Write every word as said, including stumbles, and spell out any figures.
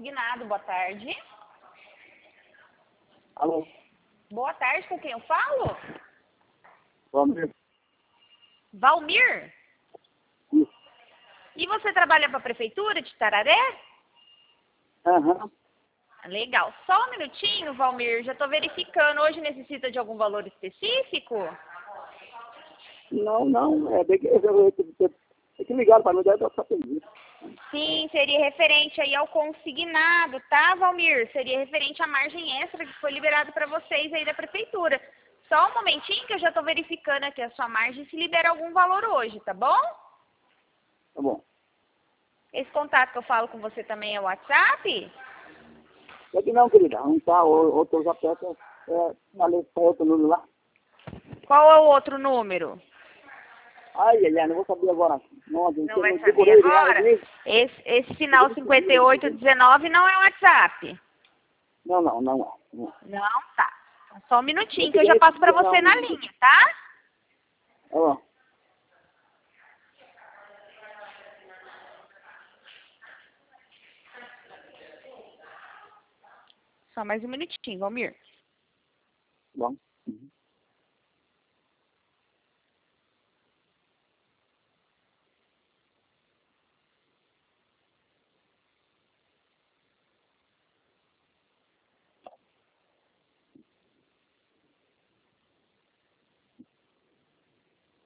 consignado. Boa tarde. Alô? Boa tarde, com quem eu falo? Valmir? Valmir? Isso. E você trabalha para a prefeitura de Tararé? Aham. Legal. Só um minutinho, Valmir. Já estou verificando. Hoje necessita de algum valor específico? Não, não. É, tem que, tem que ligar para mim, daí eu só atendi. Sim, seria referente aí ao consignado, tá, Valmir? Seria referente à margem extra que foi liberado para vocês aí da prefeitura. Só um momentinho que eu já estou verificando aqui a sua margem se libera algum valor hoje, tá bom? Tá bom. Esse contato que eu falo com você também é o WhatsApp? É que não, querida. Um tá, o- outro já pega, é, falei com outro número lá. Qual é o outro número? Ai, ai, ai, não vou saber agora. Não, Não eu vai não saber decorei ele lá, agora? aqui. Esse, esse final cinquenta e oito dezenove não é o WhatsApp? Não, não, não é. Não. Não, tá. Só um minutinho Eu que eu já peguei passo esse para você não. na linha, tá? Ó, Só mais um minutinho, Valmir. bom. Uhum.